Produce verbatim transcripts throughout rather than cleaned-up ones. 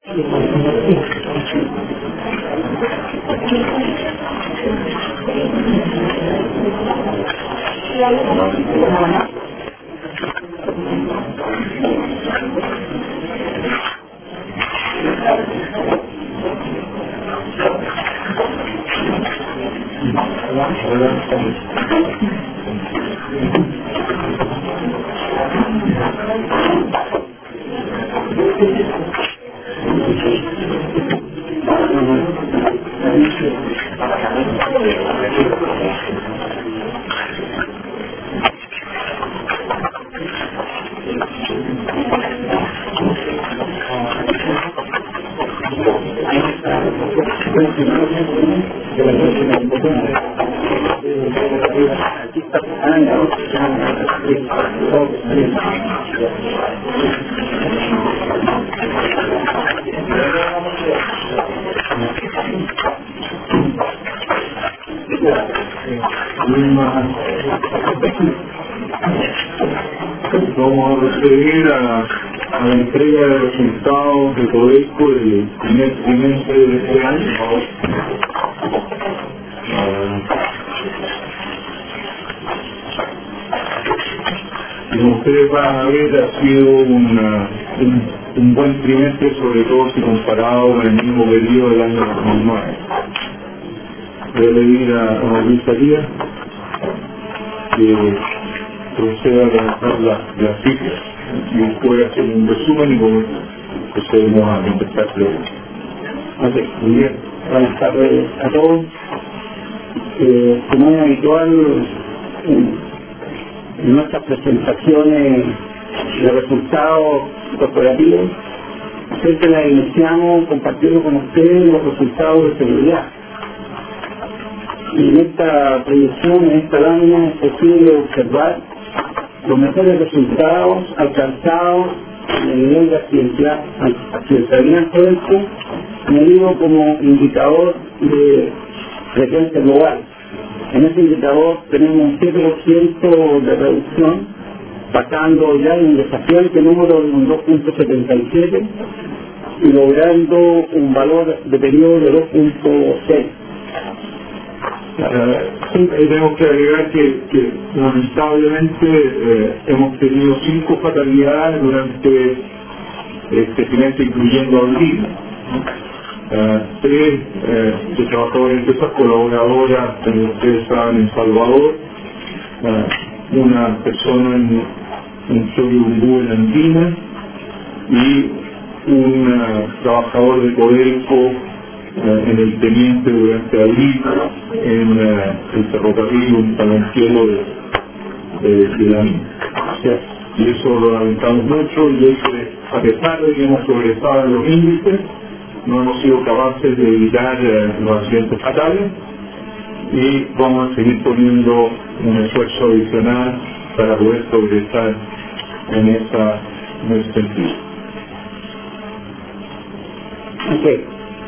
Vamos a proceder a, a la entrega de resultados de Codelco del primer trimestre de este año. Como ustedes van a ver, ha sido una, un, un buen trimestre, sobre todo si comparado con el mismo periodo del año dos mil nueve. Voy a pedir a, a Luis Arias que proceda a levantar las la cifras y después hacer un resumen y luego procedemos a contestar preguntas. Ok, muy bien. Buenas tardes a todos. Eh, como es habitual en, en nuestras presentaciones de resultados corporativos, siempre las iniciamos compartiendo con ustedes los resultados de seguridad. Y en esta proyección, en esta lámina, es posible observar los mejores resultados alcanzados en el nivel de accidentabilidad en Codelco, medido como indicador de frecuencia global. En ese indicador tenemos un siete por ciento de reducción, pasando ya en un desafiante número de un dos punto setenta y siete y logrando un valor de periodo de dos punto seis. Uh, tenemos que agregar que, que lamentablemente eh, hemos tenido cinco fatalidades durante este trimestre, incluyendo abril. Uh, tres eh, de trabajadores, empresas colaboradoras, como ustedes saben, en Salvador, uh, una persona en un Choyumbú en Andina y un uh, trabajador de Codelco en el teniente durante abril en uh, el ferrocarril, un talonquero de, de, de la mina. O sea, y eso lo lamentamos mucho, y es que a pesar de que hemos sobresado en los índices, no hemos sido capaces de evitar uh, los accidentes fatales, y vamos a seguir poniendo un esfuerzo adicional para poder progresar en, esa, en ese sentido. Okay.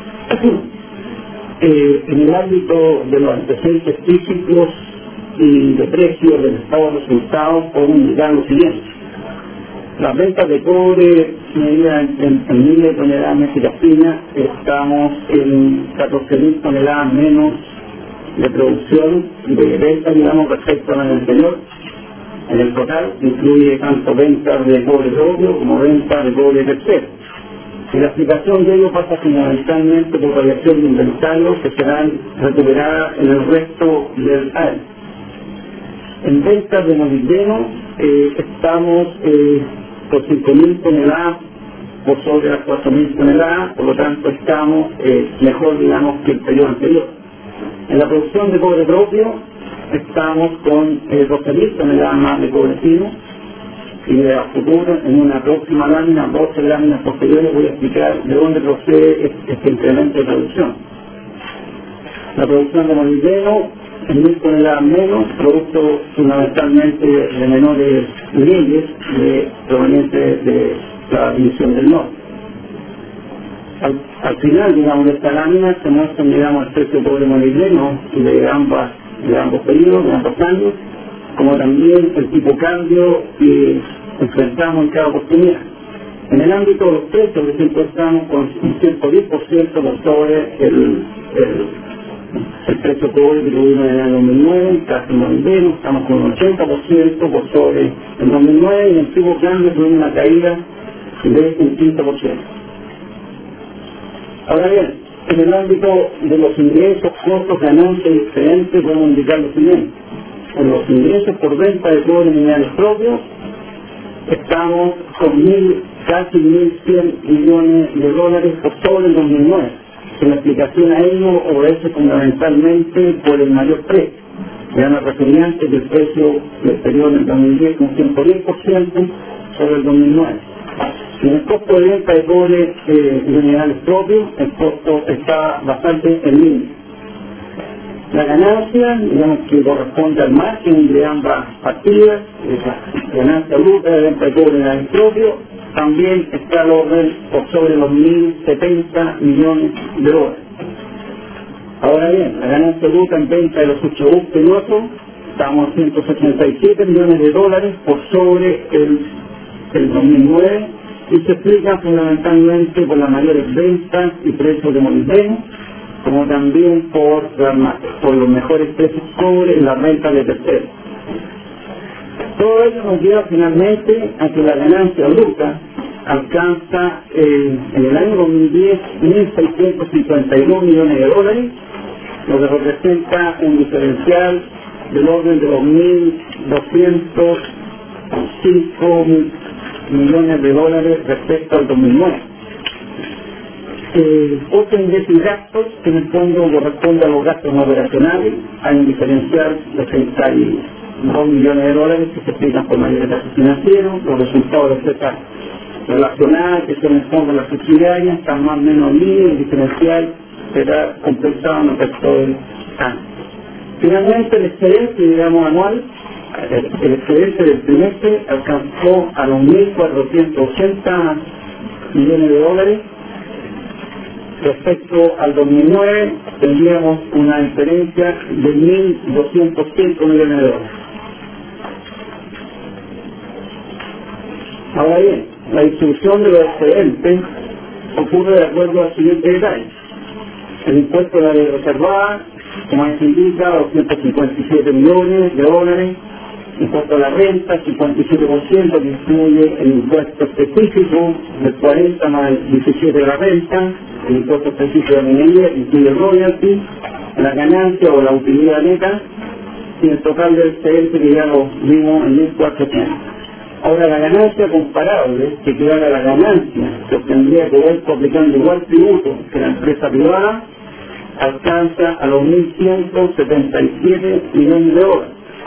Eh, en el ámbito de los antecedentes físicos y de precios del estado de resultados, podemos indicar lo siguiente. Las ventas de cobre medidas en, en miles de toneladas métricas finas, estamos en catorce mil toneladas menos de producción de ventas, digamos, respecto al año anterior. En el total incluye tanto ventas de cobre propio como ventas de cobre tercero. Y la explicación de ello pasa fundamentalmente por variación de inventarios que serán recuperadas en el resto del año. En ventas de molibdeno eh, estamos eh, por cinco mil toneladas por sobre las cuatro mil toneladas, por lo tanto estamos eh, mejor, digamos, que el periodo anterior. En la producción de cobre propio estamos con eh, doce mil toneladas más de cobre fino, y de a futuro, en una próxima lámina, doce láminas posteriores, voy a explicar de dónde procede este incremento de producción. La producción de molibdeno en mil toneladas menos, producto fundamentalmente de menores leyes de, provenientes de la división del norte. Al, al final, digamos, de esta lámina se muestra, digamos, el precio de cobre molibdeno de, ambas, de ambos periodos, de ambos años, como también el tipo de cambio que enfrentamos en cada oportunidad. En el ámbito de los precios, por ejemplo, estamos con un ciento diez por ciento por sobre el, el, el precio cobre que tuvimos en el dos mil nueve, casi más o menos, estamos con un ochenta por ciento por sobre el dos mil nueve, y en el tipo cambio tuvimos una caída de un quince por ciento. Ahora bien, en el ámbito de los ingresos, costos, ganancias y excedentes, podemos indicar lo siguiente. En los ingresos por venta de cobre y minerales propios, estamos con mil, casi mil cien millones de dólares por sobre el dos mil nueve. La explicación a ello obedece fundamentalmente por el mayor precio. Ya me refería antes que el precio del periodo del dos mil diez con ciento diez por ciento sobre el dos mil nueve. En el costo de venta de cobre eh, y minerales propios, el costo está bastante en línea. La ganancia, digamos que corresponde al margen de ambas partidas, la ganancia bruta de venta de cobre y minerales propios, también está al orden por sobre los mil setenta millones de dólares. Ahora bien, la ganancia bruta en venta de los subproductos y otros, estamos a ciento sesenta y siete millones de dólares por sobre el, el dos mil nueve, y se explica fundamentalmente por las mayores ventas y precios de molibdeno, como también por, por los mejores precios sobre la renta de terceros. Todo ello nos lleva finalmente a que la ganancia bruta alcanza eh, en el año dos mil diez mil seiscientos cincuenta y dos millones de dólares, lo que representa un diferencial del orden de los mil doscientos cinco millones de dólares respecto al dos mil nueve. Eh, otro ingreso y gastos, que en el fondo corresponde a los gastos no operacionales, hay un diferencial de treinta y dos millones de dólares que se explican por mayores gastos financieros, los resultados de ofertas relacionadas, que son en el fondo las subsidiarias, están más o menos en línea, el diferencial será compensado en el resto del año. Finalmente, el excedente, digamos, anual, el, el excedente del trimestre alcanzó a los mil cuatrocientos ochenta millones de dólares. Respecto al dos mil nueve, tendríamos una diferencia de mil doscientos cinco millones de dólares. Ahora bien, la distribución de los excedentes ocurre de acuerdo al siguiente detalle. El impuesto de la ley reservada, como se indica, doscientos cincuenta y siete millones de dólares. Impuesto a la renta, cincuenta y siete por ciento, que incluye el impuesto específico del cuarenta más el diecisiete de la renta, el impuesto específico de minería, que incluye el royalty, la ganancia o la utilidad neta, y el total del excedente que ya lo vimos en mil cuatrocientos. Ahora, la ganancia comparable, que equivale a la ganancia que obtendría Codelco aplicando igual tributo que la empresa privada, alcanza a los mil ciento setenta y siete millones de dólares.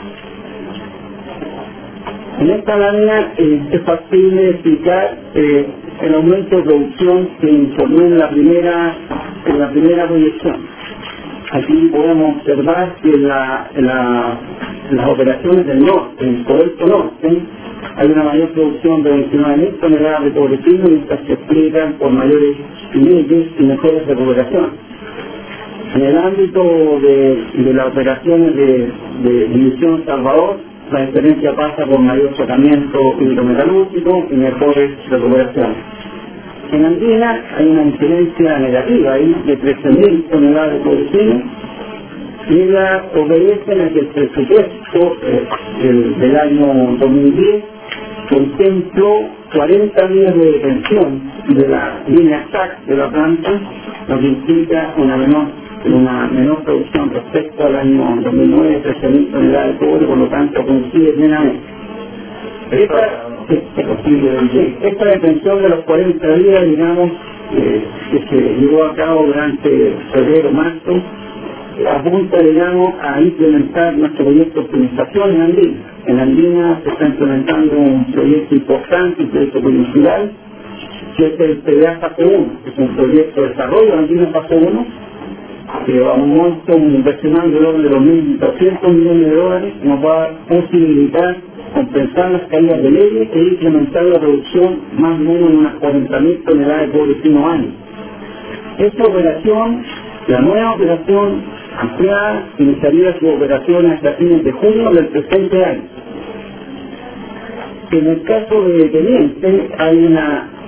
En esta lámina eh, es factible explicar eh, el aumento de producción que informó en la primera, en la primera proyección. Aquí podemos observar que la, la, las operaciones del norte, en Codelco Norte, hay una mayor producción de veintinueve mil toneladas de cobre fino, y estas se explican por mayores límites y mejores recuperaciones. En el ámbito de, de las operaciones de, de División Salvador, la diferencia pasa por mayor tratamiento hidrometalúrgico y mejores recuperaciones. En Andina hay una diferencia negativa ahí de trece mil toneladas de cobre fino, y la obedecen a que el presupuesto eh, del, del año dos mil diez contempló cuarenta días de detención de la línea S A C de la planta, lo que implica una menor una menor producción respecto al año dos mil nueve, trece mil toneladas de cobre, por lo tanto coincide plenamente. Esta, esta detención de los cuarenta días, digamos, eh, que se llevó a cabo durante febrero, marzo, apunta, digamos, a implementar nuestro proyecto de optimización en Andina. En Andina se está implementando un proyecto importante, un proyecto coyuntural, que es el P D A fase uno, que es un proyecto de desarrollo de Andina fase uno, que a un monto inversional del orden de los mil doscientos millones de dólares, nos va a posibilitar compensar las caídas de leyes e incrementar la producción más o menos en unas cuarenta mil toneladas de cobre fino año. Esta operación, la nueva operación ampliada, iniciaría su operación hasta fines de junio del presente año. En el caso de Teniente hay una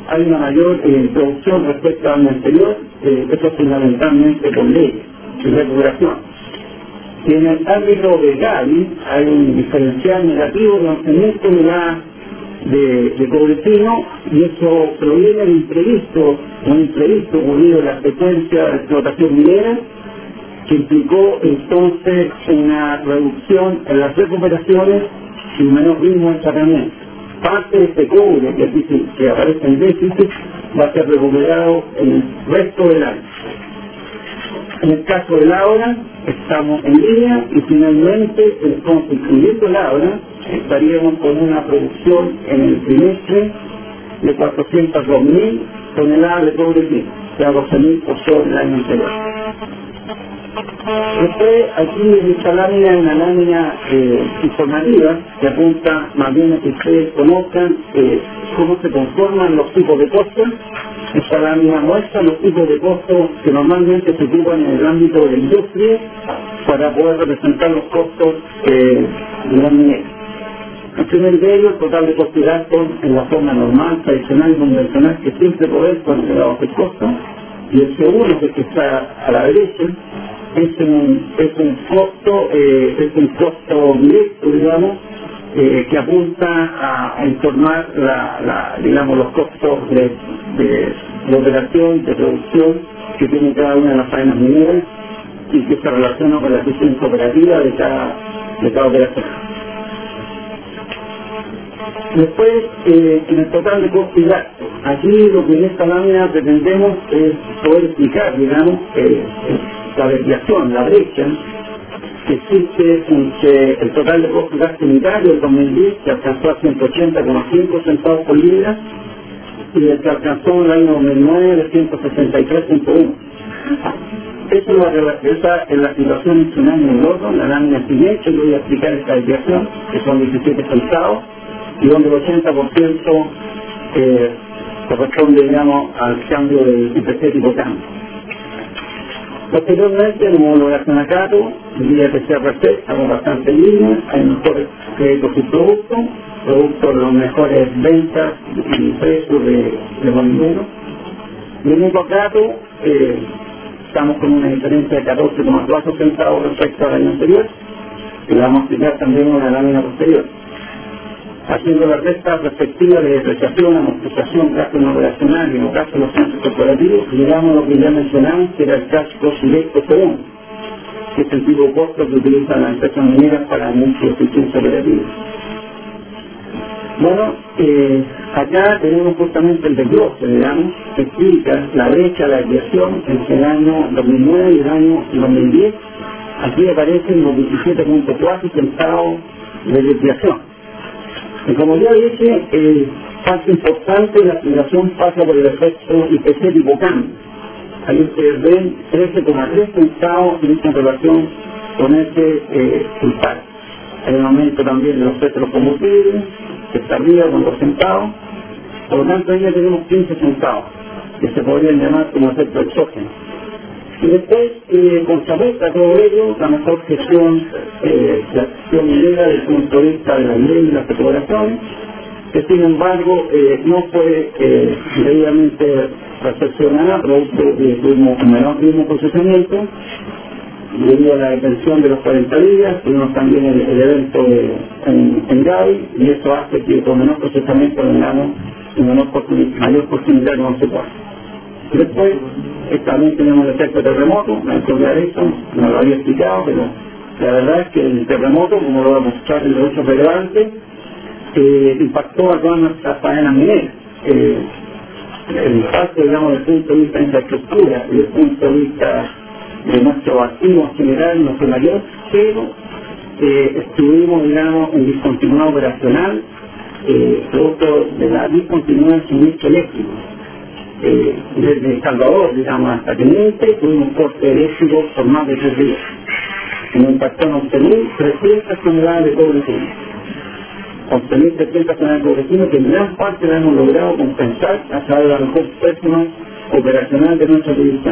hay una mayor eh, producción respecto al año anterior, eh, eso fundamentalmente por ley y recuperación. Y en el ámbito de Gavi hay un diferencial negativo de once mil toneladas de, de cobre fino, y eso proviene de imprevisto, un imprevisto ocurrido en la secuencia de explotación minera, que implicó entonces una reducción en las recuperaciones y un menor ritmo de tratamiento. Parte de este cobre que, dice, que aparece en déficit va a ser recuperado en el resto del año. En el caso de Laura, estamos en línea y finalmente, entonces, incluyendo Laura, estaríamos con una producción en el trimestre de cuatrocientos dos mil toneladas de cobre fino, o sea, doce mil por sobre el año anterior. Después, aquí en esta lámina es una lámina eh, informativa que apunta más bien a que ustedes conozcan eh, cómo se conforman los tipos de costos. Esta lámina muestra los tipos de costos que normalmente se ocupan en el ámbito de la industria para poder representar los costos eh, de la minera. El primer de ellos, el total de costos y gastos en la forma normal, tradicional y convencional que siempre poder con elevados de costo. Y el segundo, que es que está a la derecha, es un, es un costo, eh, es un costo directo, digamos, eh, que apunta a, a informar la, la, digamos, los costos de, de, de operación, de producción que tiene cada una de las faenas mineras y que se relaciona con la eficiencia operativa de cada, de cada operación. Después, eh, en el total de costos y gastos, aquí lo que en esta lámina pretendemos es poder explicar, digamos, eh, la desviación, la brecha que existe entre el total de costos y gastos unitarios del dos mil diez, que alcanzó a ciento ochenta coma cinco centavos por libra, y el que alcanzó en el año dos mil nueve de ciento sesenta y tres punto uno. Esa es la situación entre un año y el otro. En la lámina siguiente yo voy a explicar esta desviación, que son diecisiete centavos, y donde el ochenta por ciento eh, corresponde, digamos, al cambio del I P C tipo cambio. Posteriormente, como lo hacen acá, el día que se R C, estamos bastante en línea, hay mejores créditos y productos, productos de las mejores ventas y precios de, de los mineros. Y en el contrato, eh, estamos con una diferencia de catorce coma cuatro centavos respecto al año anterior, y le vamos a explicar también en una lámina posterior. Haciendo la resta respectiva de depreciación, amortización, gasto no operacional y en el caso de los centros corporativos, llegamos a lo que ya mencionamos, que era el cash cost directo segundo, que es el tipo de costo que utilizan las empresas mineras para mucha eficiencia operativa. Bueno, eh, acá tenemos justamente el desglose, digamos, que explica la brecha, la desviación entre el año dos mil nueve y el año dos mil diez. Aquí aparecen los diecisiete punto cuatro centavos de desviación. Y como ya dije, eh, parte importante, la explicación pasa por el efecto I P C tipo cambio. Ahí ustedes ven trece coma tres centavos en relación con ese eh, impacto. Hay un aumento también de los precios de los combustibles, que está arriba con dos centavos. Por lo tanto, ahí ya tenemos quince centavos, que se podrían llamar como efecto exógeno. Y después, eh, contrarresta todo ello, la mejor gestión eh, de la gestión minera desde el punto de vista de la ley y las recuperaciones, que sin embargo eh, no fue eh, debidamente recepcionada, producto de que tuvimos un menor ritmo de procesamiento, debido a la detención de los cuarenta días, tuvimos también el, el evento de, en, en Gavi, y eso hace que con menor procesamiento tengamos una menor oportunidad, mayor oportunidad de consecuencia. Después, eh, también tenemos el efecto terremoto, la historia de eso, no lo había explicado, pero la verdad es que el terremoto, como lo vamos a mostrar en los hechos relevantes, eh, impactó a todas nuestras faenas mineras. Eh, el impacto, digamos, desde el punto de vista de infraestructura y desde el punto de vista de nuestro activo en general no fue mayor, pero eh, estuvimos, digamos, en discontinuidad operacional, eh, producto de la discontinuidad del suministro eléctrico. Eh, desde El Salvador, digamos, hasta Teniente, tuvimos un corte eléctrico por más de tres días. Y nos impactó en once mil trescientas toneladas de cobre fino. once mil trescientas toneladas de cobre fino, que en gran parte la hemos logrado compensar a través de la mejor pérdida operacional de nuestra división.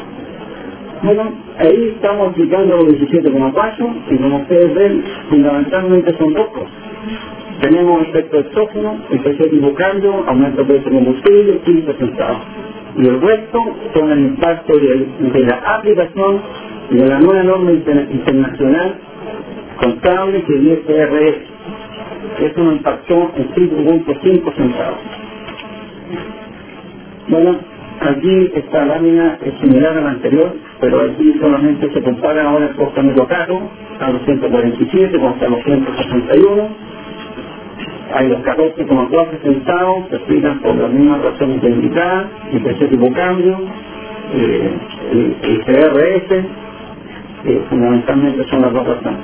Bueno, ahí estamos aplicando los diecisiete coma cuatro y como ustedes ven, fundamentalmente son dos cosas. tenemos efecto exógeno, efecto de cambio, aumento de combustible, quince centavos. Y el resto son el impacto de, de la aplicación de la nueva norma inter, internacional contable que es I F R S. Eso nos impactó en cinco punto cinco centavos. Bueno, aquí esta lámina es similar a la anterior, pero aquí solamente se compara ahora el costo medio caro a los ciento cuarenta y siete contra los ciento sesenta y uno. Hay los catorce coma cuatro centavos que explican por las mismas razones indicadas, el precio de cambio, eh, el, el C R S, eh, fundamentalmente son las dos razones.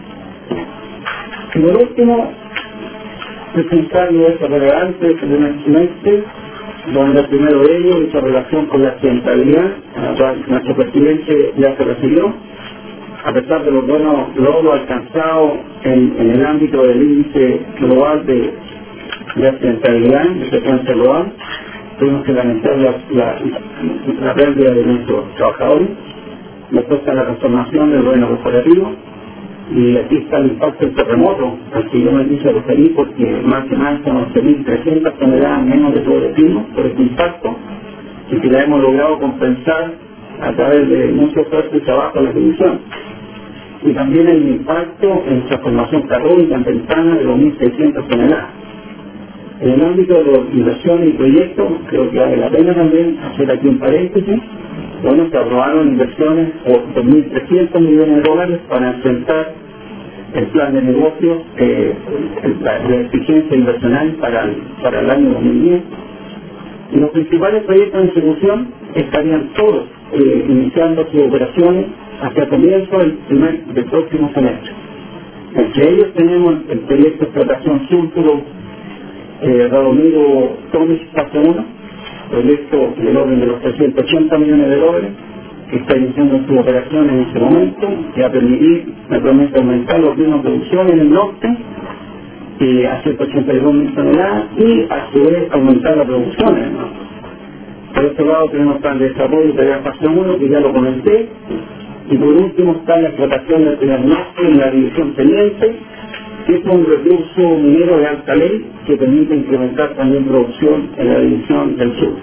Y por último, presentar los hechos relevantes del primer semestre, donde el primero de ellos hizo relación con la accidentabilidad, a la cual nuestro presidente ya se refirió. A pesar de los buenos logros alcanzados en, en el ámbito del índice global de, de accidentabilidad, de frecuencia global, tuvimos que lamentar la, la, la pérdida de nuestros trabajadores. Después está la transformación del gobierno corporativo, y aquí está el impacto del terremoto, al que yo me quise referir porque más que más son once mil trescientas toneladas menos de todo el destino por este impacto, y que la hemos logrado compensar a través de mucho esfuerzo y trabajo en la división. Y también el impacto en transformación carbónica en ventana de dos mil seiscientas toneladas. En el ámbito de las inversiones y proyectos, creo que vale la pena también hacer aquí un paréntesis. Bueno, se aprobaron inversiones por dos mil trescientos millones de dólares para enfrentar el plan de negocios, eh, la, la eficiencia inversional para el, para el año dos mil diez. Y los principales proyectos de ejecución estarían todos eh, iniciando sus operaciones hacia comienzo del, primer, del próximo semestre. Entre ellos tenemos el proyecto de explotación Sulfuro eh, Radomiro Tomis Fase uno, proyecto del orden de los trescientos ochenta millones de dólares, que está iniciando sus operaciones en este momento, que va a permitir naturalmente aumentar los ritmos de producción en el norte eh, a ciento ochenta y dos mil toneladas y a su vez aumentar la producción en el norte. Por otro lado tenemos plan de desarrollo de la fase uno, que ya lo comenté, y por último está la explotación del primer norte en la división teniente, que es un recurso minero de alta ley que permite incrementar también producción en la división del sur.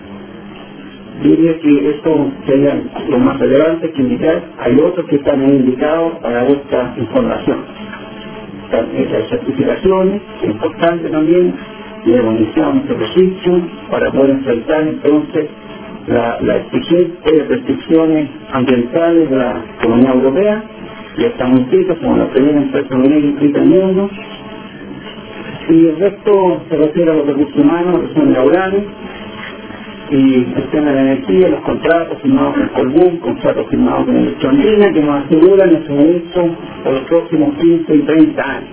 Diría que esto sería lo más relevante que indicar. Hay otros que están indicados para esta información. Las certificaciones, importante también, y de munición de registro para poder enfrentar entonces la, la exigencia de restricciones ambientales de la Comunidad Europea, y estamos inscritos como la primera empresa minera inscrita en el mundo. Y el resto se refiere a los recursos humanos, que son laborales, y el tema de la energía, los contratos firmados con Colbún, contratos firmados con Electroandina, que nos aseguran el suministro por los próximos quince y treinta años.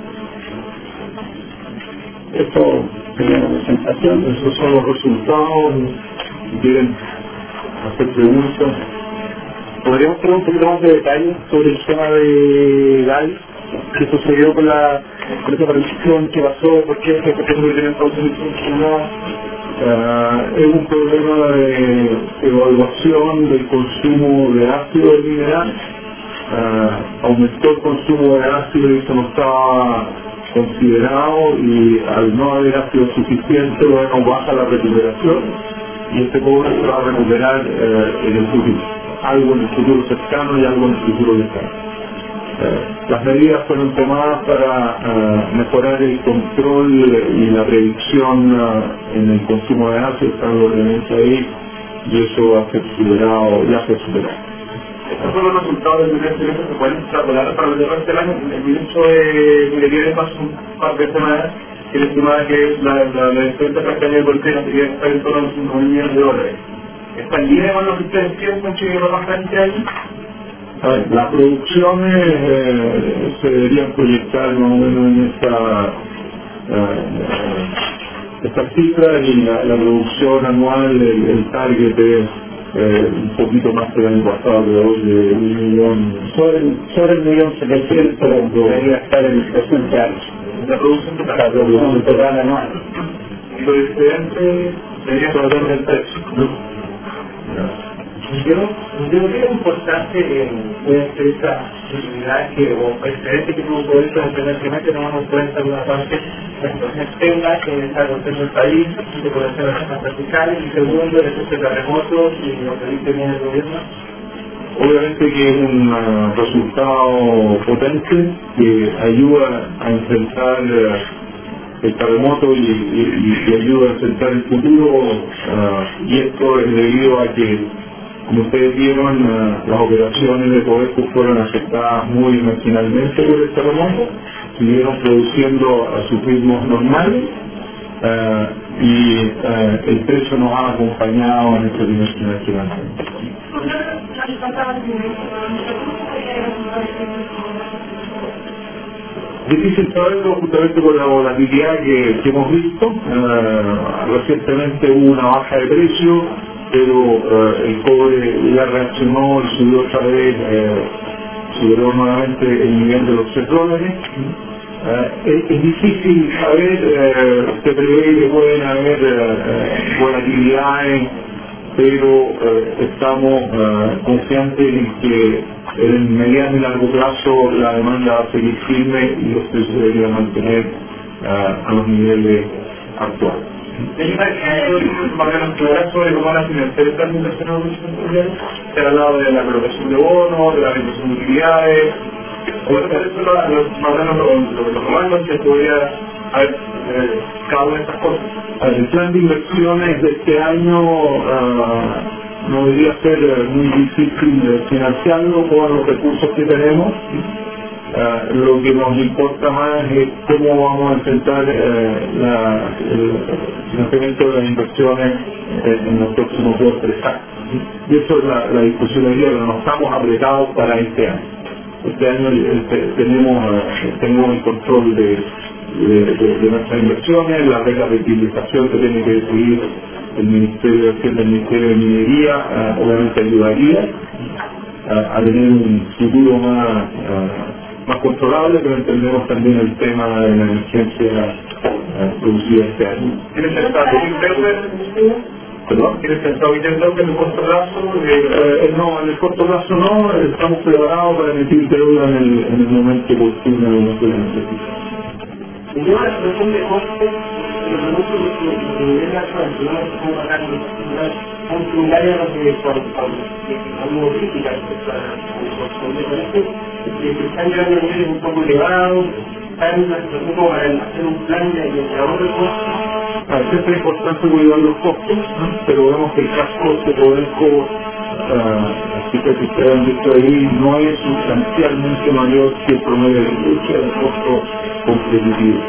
Esto sería la presentación. Esos son los resultados. Si quieren hacer preguntas, ¿podríamos tener un poquito más de detalles sobre el tema de Gal? ¿Qué sucedió con la con esa transición? ¿Qué pasó? ¿Por qué se empezó a tener transición? Uh, es un problema de evaluación del consumo de ácido del mineral. Uh, aumentó el consumo de ácido y eso no estaba considerado, y al no haber ácido suficiente, bueno, baja la recuperación y este cobre se va a recuperar uh, en el futuro, algo en el futuro cercano y algo en el futuro lejano. Uh, las medidas fueron tomadas para uh, mejorar el control y la predicción uh, en el consumo de ácido, están los elementos ahí, y eso va a ser superado, ya se superado. Estos son los resultados del primer semestre que pueden extrapolar para el resto del año. El ministro de Minería de pasó un par de semanas que le estimaba que la, la, la descuenta campaña de golpea sería estar en torno a los cinco mil millones de dólares. ¿Está en línea con lo que ustedes piensan que va a pasar este año? A ver, las producciones eh, se deberían proyectar más o menos en esta, eh, esta cifra, y la, la producción anual, el, el target es eh, un poquito más que el año pasado, alrededor de un millón. Sobre, sobre el millón setecientos debería estar en el presente año. La producción total. La producción total anual. Y lo diferente sería solamente el precio. Yo, yo creo que es importante que pueden ser estas posibilidades que, o excelentes que tuvo todo esto, primero tomamos en cuenta una parte la situación tenga que está contento el país, que pueden ser las tasas verticales, y segundo, el efecto de terremotos y lo que dice bien el gobierno. Obviamente que es un uh, resultado potente que ayuda a enfrentar uh, el terremoto y, y, y ayuda a enfrentar el futuro, uh, y esto es debido a que, como ustedes vieron, uh, las operaciones de Codelco fueron afectadas muy marginalmente por el terremoto, siguieron produciendo a sus ritmos normales, uh, y uh, el precio nos ha acompañado en este primer trimestre del año. Difícil saberlo justamente por la volatilidad que, que hemos visto. Uh, recientemente hubo una baja de precio, pero uh, el cobre ya reaccionó y subió otra vez, uh, superó nuevamente el nivel de los tres dólares. Uh, es, es difícil saber, uh, se prevé que pueden haber uh, volatilidades, pero uh, estamos uh, confiantes en que en el mediano y largo plazo la demanda va a seguir firme y los precios deberían mantener uh, a los niveles actuales. Mariano, hablar sobre cómo van a financiar estas inversiones mundiales, se ha hablado de la colocación de bonos, de la reimpresión de utilidades, o eso es más o menos lo que los romanos se podría haber eh, cada una de estas cosas. El plan de inversiones de este año uh, no debería ser muy difícil financiarlo con los recursos que tenemos. Uh, lo que nos importa más es cómo vamos a enfrentar uh, la, el financiamiento de las inversiones eh, en los próximos dos o tres años. Y eso es la, la discusión hoy día, pero no estamos apretados para este año. Este año eh, tenemos, uh, tenemos el control de, de, de, de nuestras inversiones, la regla de utilización que tiene que decidir el Ministerio de Hacienda, el Ministerio de Minería, uh, obviamente ayudaría uh, a tener un futuro más uh, más controlable, pero entendemos también el tema de la emergencia uh, producida este año. ¿Tienes pensado interno? ¿Perdón? ¿Tienes pensado interno en el corto plazo? Eh, no, en el corto plazo no, estamos preparados para emitir deuda en el, en el momento oportuno de nuestra necesidad. Y yo la situación de costes, los productos que nivel actual, que no es como pagar son similares a los que algunos críticas respecto a la que se están llegando a niveles un poco elevados, están en una situación como para hacer un plan de ahorro de costos. Siempre es importante cuidar los costos, ¿no? Pero vemos que el gasto de Codelco, uh, así que si ustedes han visto ahí, no es sustancialmente mayor que el promedio de la industria de costo competitivo.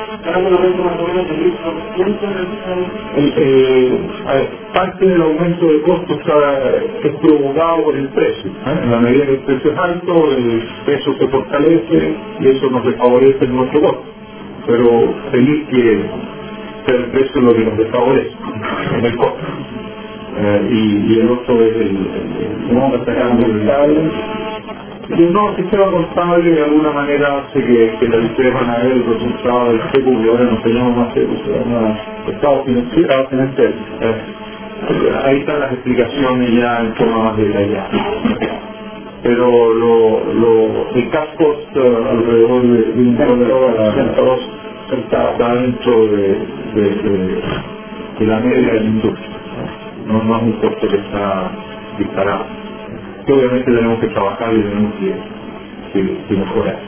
El, eh, parte del aumento de costos es provocado por el precio. ¿eh? En la medida que el precio es alto, el peso se fortalece y eso nos desfavorece en nuestro costo. Pero feliz que sea el precio lo que nos desfavorece en el costo. Eh, y, y el otro es el, el, el no destacando el y un nuevo sistema contable de alguna manera hace que, que la ustedes van a ver el resultado del C E P U, que ahora nos tenemos más C E P U, se llama Estado Financiero. Eh, ahí están las explicaciones ya en forma más detallada. Pero lo, lo, el cash cost uh, alrededor de un dólar a dos está dentro de, de, de, de la media de la industria. No, no es un costo que está disparado. Obviamente tenemos que trabajar y tenemos que, que, que mejorar.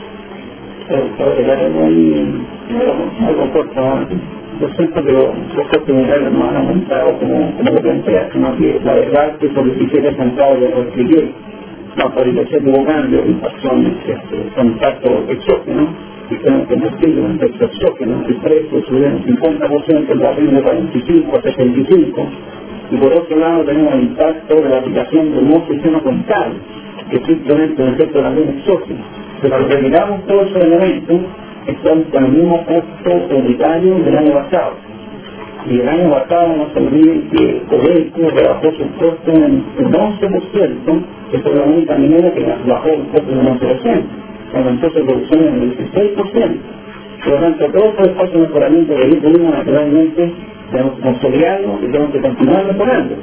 Algo corto, yo siento que los costos generales no han aumentado como, como lo plantea, sino que la verdad que por diecisiete centavos de restituir la autorización de cambio y pasiones que son impactos exógenos, y que el combustible un efecto exógeno, el precio subió un cincuenta por ciento, el barril de cuarenta y cinco a sesenta y cinco. Y por otro lado tenemos el impacto de la aplicación del nuevo sistema contable, que es simplemente un efecto también exógeno. Pero si miramos todos esos elementos, estamos con el mismo costo unitario del año pasado. Y el año pasado no se olviden que Codelco rebajó sus costos en un once por ciento, que fue la única minera que bajó el costo en un once por ciento, cuando entonces producción en el dieciséis por ciento. Por lo tanto, todo ese espacio de mejoramiento que pudimos naturalmente tenemos que consolidarlo y tenemos que continuar mejorando.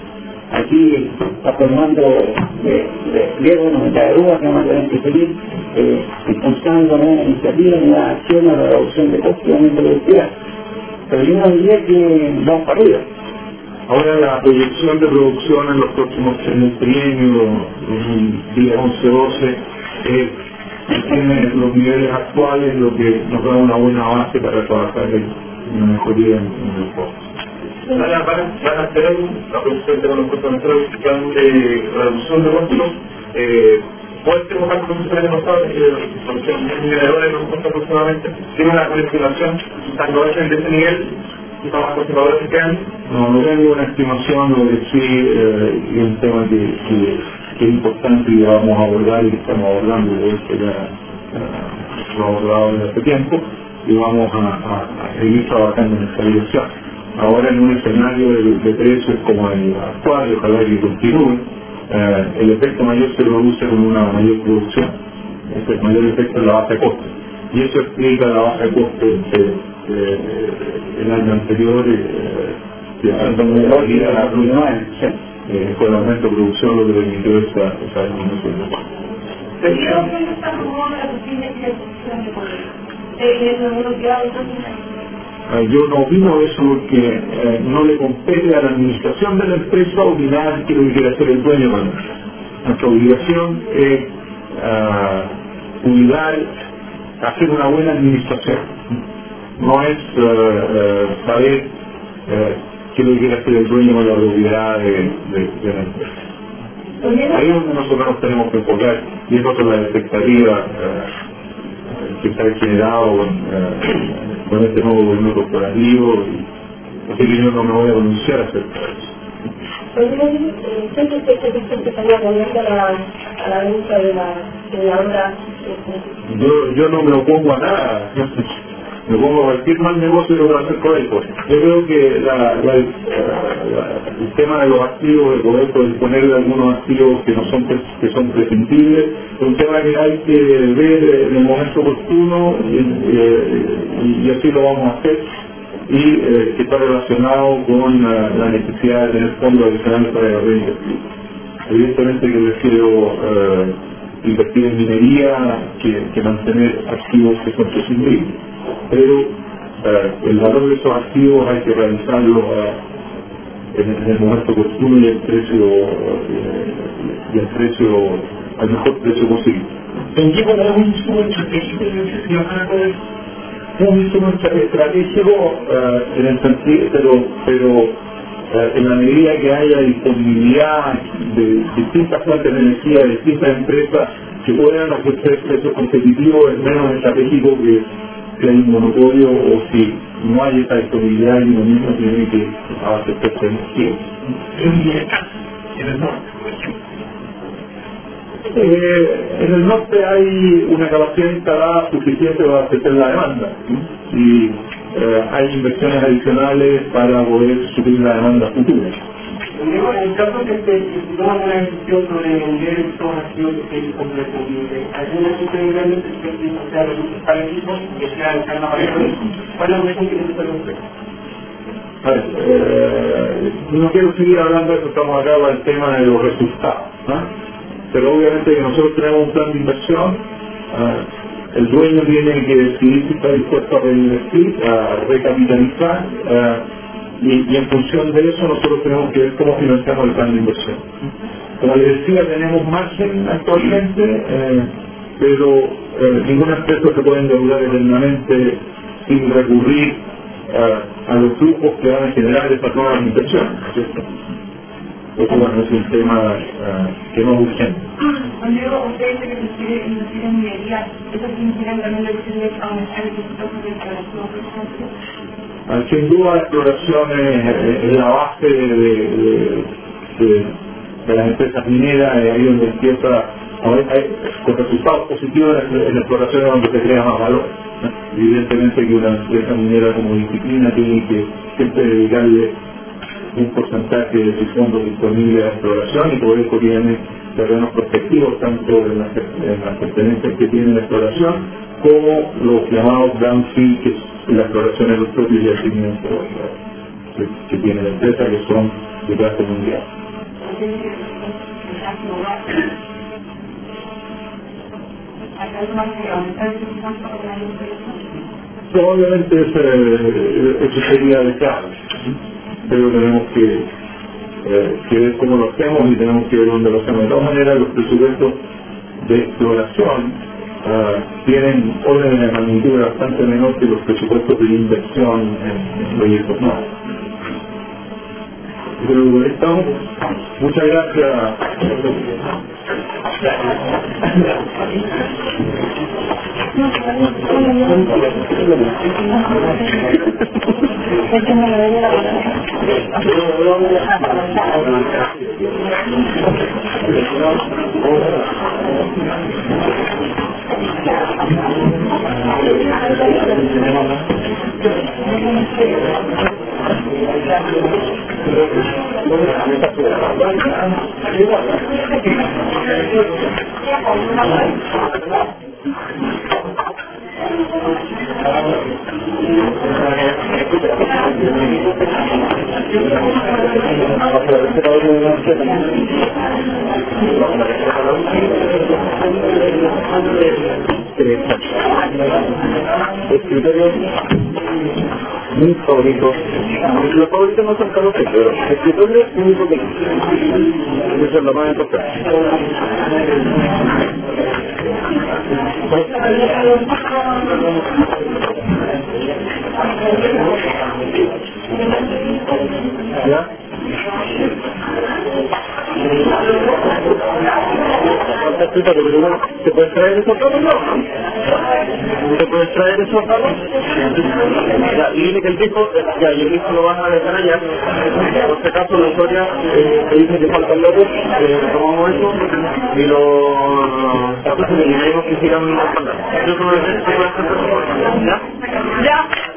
aquí está formando de pliego noventa de Rúa, que vamos a tener que seguir eh, impulsando nuevas iniciativas, nuevas acciones a la reducción de costos y aumento de productividad. Pero yo no diría que vamos para arriba. Ahora la proyección de producción en los próximos en el trienio, en el día once doce, eh, tiene los niveles actuales, lo que nos da una buena base para trabajar en una mejoría en, en el costo. Van a, van a hacer la producción de los costos de plan de reducción de costos. Eh, puede ser un cálculo que se ha pasado, que son diez millones de dólares los costos aproximadamente. Tiene una planificación, tanto a ese de ese nivel, y son más conservadores que quedan. No, no tengo una estimación, lo que sí eh, es un tema que, que, que es importante y vamos a abordar y que estamos abordando, de hecho ya uh, lo hemos abordado desde hace tiempo y vamos a, a, a seguir trabajando en esta dirección. Ahora en un escenario de, de precios como el actual, ojalá que continúe, eh, el efecto mayor se produce con una mayor producción, es el mayor efecto es la baja de costos, y eso explica la baja de costos del año anterior y eh, a la ruina, eh, con el aumento de producción lo que permitió esa, esa disminución de costos. Yo no opino eso porque eh, no le compete a la administración de la empresa obligar que lo que quiere hacer el dueño de la empresa. Nuestra obligación es uh, cuidar, hacer una buena administración. No es uh, uh, saber uh, qué lo que quiere hacer el dueño de la propiedad de, de, de la empresa. Ahí es donde nosotros nos tenemos que enfocar y es otra de las expectativas uh, que se ha generado con, uh, con este nuevo gobierno corporativo, y así que yo no me voy a pronunciar acerca de eso. ¿Qué es usted que estaría poniendo a la, a la venta de la, de la obra? Yo, yo no me opongo a nada, me opongo a cualquier mal negocio que pueda hacer Codelco. Yo creo que la, la, la, la, el tema de los activos de Codelco, disponer de algunos activos que no son que son prescindibles, es un tema que hay que ver en el momento oportuno y, y, y así lo vamos a hacer, y eh, que está relacionado con la, la necesidad de tener fondos adicionales para reinvertir. Evidentemente que prefiero eh, invertir en minería que, que mantener activos que son prescindibles, pero eh, el valor de esos activos hay que realizarlo eh, en, en el momento oportuno y el precio eh, y el precio al mejor precio posible. ¿En qué podrá un instrumento estratégico de inversión para poder? Un instrumento estratégico uh, en el sentido, pero, pero uh, en la medida que haya disponibilidad de distintas fuentes de energía, de distintas empresas que puedan ofrecer precios competitivos, es menos estratégico que si hay un monopolio o si no hay esa disponibilidad y uno mismo tiene que abastecer de energía. En el norte, por ejemplo. Eh, en el norte hay una capacidad instalada suficiente para abastecer la demanda, ¿sí? Y eh, hay inversiones adicionales para poder suplir la demanda futura. En el caso que se toma una decisión sobre vender estos activos que se completamente, ¿alguna gente de grandes perspectivas, o sea, recursos para equipos que sea el canal para eso? ¿Cuál es la mejor que se puede hacer? A ver, eh, no quiero seguir hablando de eso, estamos acá para el tema de los resultados, ¿no? Pero obviamente que nosotros tenemos un plan de inversión, uh, el dueño tiene que decidir si está dispuesto a reinvertir, a recapitalizar, uh, y, y en función de eso nosotros tenemos que ver cómo financiamos el plan de inversión. Como les decía, tenemos margen actualmente, eh, pero eh, ninguna empresa se puede endeudar eternamente sin recurrir uh, a los flujos que van a generar estas nuevas inversiones, ¿cierto? Eso, bueno, es un tema uh, que no es urgente. Cuando usted dice que se quiere invertir en minería, ¿eso significa también decirle a aumentar el presupuesto de exploración, por ejemplo? Sin duda, exploración es, es la base de, de, de, de las empresas mineras, es ahí donde empieza a ver, hay, con resultados positivos en la exploración es donde se crea más valor. Evidentemente que una empresa minera como disciplina tiene que siempre dedicarle un porcentaje de sus fondos disponibles a exploración, y por eso tiene terrenos prospectivos tanto en las, en las pertenencias que tiene la exploración como los llamados brownfield, que es la exploración de los propios yacimientos que, que tiene la empresa, que son de clase mundial. Probablemente ese, eso sería deseable, pero tenemos que, eh, que ver cómo lo hacemos y tenemos que ver dónde lo hacemos. De todas maneras, los presupuestos de exploración uh, tienen órdenes de magnitud bastante menor que los presupuestos de inversión en, en proyectos nuevos. Pero estamos. Muchas gracias. Escritorio muy favorito. Los favoritos no son Carlos, pero escritorio es único que eso es lo más importante. ¿Ya? ¿Te puedes traer esos datos? No. ¿Te puedes traer esos datos? Ya, y dile que el disco, ya, y el disco lo vas a dejar allá. Por este caso, la historia eh, te dice que faltan lotes, eh, tomamos eso y los datos y le diremos que sigan mandando. Yo creo que se puede hacer. ¿Ya? Ya.